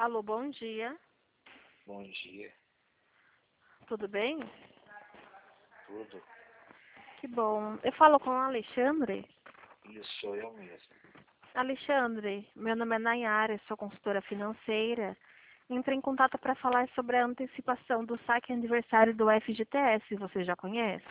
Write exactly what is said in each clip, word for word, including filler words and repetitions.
Alô, bom dia. Bom dia, Tudo bem? tudo. Que bom. Eu falo com o Alexandre. Isso sou eu mesmo. Alexandre, meu nome é Nayara, sou consultora financeira. Entrei em contato para falar sobre a antecipação do saque aniversário do F G T S. Você já conhece?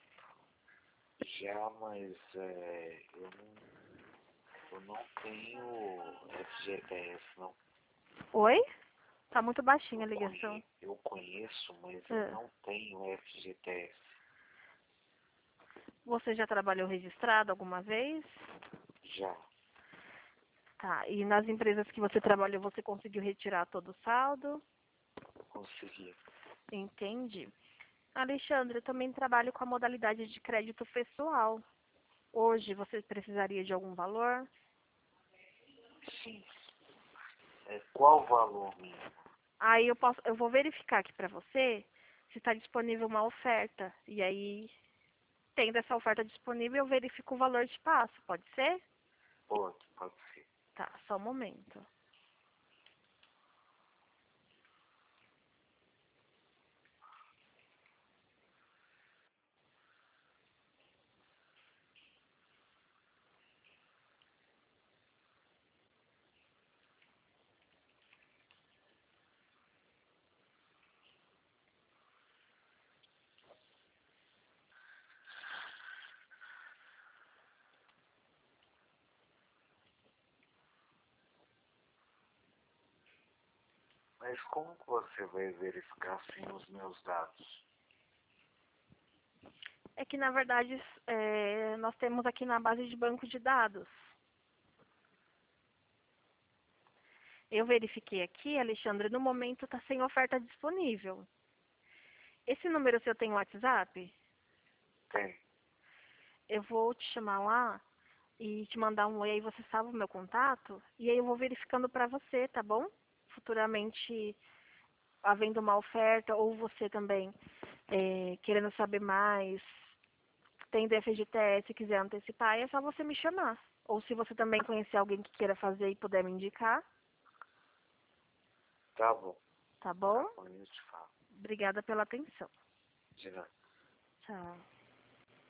Já, mas é, eu, não, eu não tenho F G T S, não. Oi? Tá muito baixinha Eu, a ligação. conhe, eu conheço, mas eu Ah, não tenho F G T S. Você já trabalhou registrado alguma vez? Já, Tá. E nas empresas que você trabalhou, você conseguiu retirar todo o saldo? consegui. Entendi. Alexandre, eu também trabalho com a modalidade de crédito pessoal. Hoje você precisaria de algum valor? Sim. É, qual o valor mínimo? Aí eu posso, eu vou verificar aqui para você se está disponível uma oferta. E aí, tendo essa oferta disponível, eu verifico o valor de passo. Pode ser? Pode, pode ser. Tá, só um momento. Mas como que você vai verificar sem os meus dados? É que na verdade é, nós temos aqui na base de banco de dados. Eu verifiquei aqui, Alexandre, no momento está sem oferta disponível. Esse número seu tem WhatsApp? Tem. Eu vou te chamar lá e te mandar um oi, aí você salva o meu contato, e aí eu vou verificando para você, tá bom? Futuramente, havendo uma oferta, ou você também é, querendo saber mais, tendo F G T S e quiser antecipar, é só você me chamar. Ou se você também conhecer alguém que queira fazer e puder me indicar, Tá bom, tá tá bom? bom, eu te falo. Obrigada pela atenção. De nada. Tchau.